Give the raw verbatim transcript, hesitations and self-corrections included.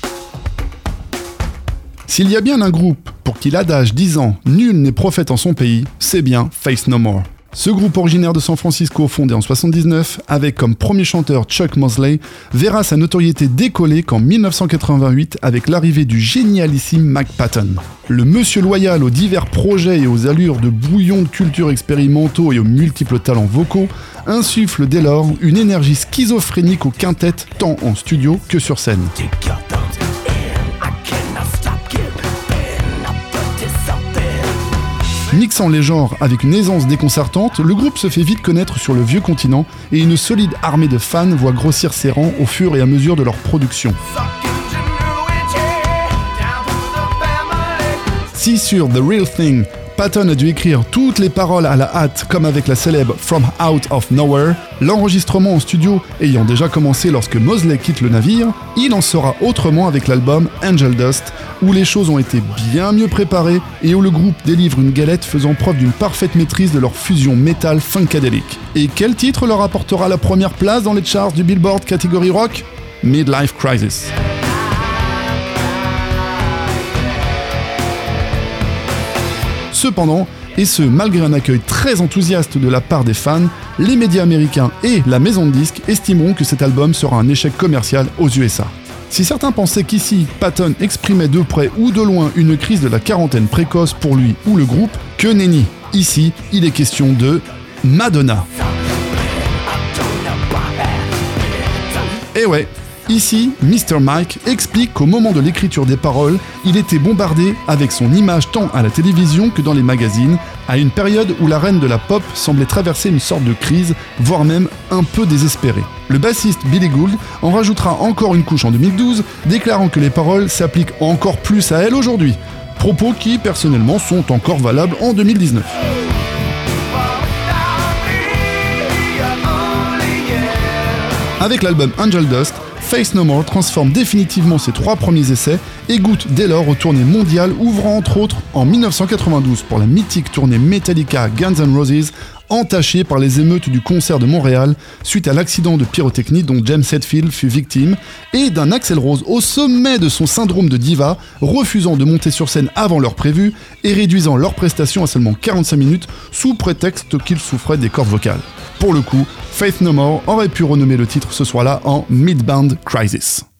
S'il y a bien un groupe pour qui l'adage disant « Nul n'est prophète en son pays », c'est bien Faith No More. Ce groupe originaire de San Francisco, fondé en soixante-dix-neuf, avec comme premier chanteur Chuck Mosley, verra sa notoriété décoller qu'en dix-neuf cent quatre-vingt-huit avec l'arrivée du génialissime Mike Patton. Le monsieur loyal aux divers projets et aux allures de brouillons de culture expérimentaux et aux multiples talents vocaux insuffle dès lors une énergie schizophrénique au quintet tant en studio que sur scène. Mixant les genres avec une aisance déconcertante, le groupe se fait vite connaître sur le vieux continent et une solide armée de fans voit grossir ses rangs au fur et à mesure de leur production. Si sur The Real Thing, Patton a dû écrire toutes les paroles à la hâte comme avec la célèbre From Out of Nowhere, l'enregistrement en studio ayant déjà commencé lorsque Mosley quitte le navire, il en sera autrement avec l'album Angel Dust, où les choses ont été bien mieux préparées et où le groupe délivre une galette faisant preuve d'une parfaite maîtrise de leur fusion metal funkadelic. Et quel titre leur apportera la première place dans les charts du Billboard catégorie rock ? Midlife Crisis. Cependant, et ce malgré un accueil très enthousiaste de la part des fans, les médias américains et la maison de disques estimeront que cet album sera un échec commercial aux U S A. Si certains pensaient qu'ici, Patton exprimait de près ou de loin une crise de la quarantaine précoce pour lui ou le groupe, que nenni. Ici, il est question de Madonna. Et ouais, ici, mister Mike explique qu'au moment de l'écriture des paroles, il était bombardé avec son image tant à la télévision que dans les magazines, à une période où la reine de la pop semblait traverser une sorte de crise, voire même un peu désespérée. Le bassiste Billy Gould en rajoutera encore une couche en deux mille douze, déclarant que les paroles s'appliquent encore plus à elle aujourd'hui, propos qui, personnellement, sont encore valables en deux mille dix-neuf. Avec l'album Angel Dust, Faith No More transforme définitivement ses trois premiers essais et goûte dès lors aux tournées mondiales, ouvrant entre autres en dix-neuf cent quatre-vingt-douze pour la mythique tournée Metallica Guns N' Roses, entachée par les émeutes du concert de Montréal suite à l'accident de pyrotechnie dont James Hetfield fut victime, et d'un Axl Rose au sommet de son syndrome de diva, refusant de monter sur scène avant l'heure prévue et réduisant leur prestation à seulement quarante-cinq minutes sous prétexte qu'il souffrait des cordes vocales. Pour le coup, Faith No More aurait pu renommer le titre ce soir-là en Mid-Band Crisis.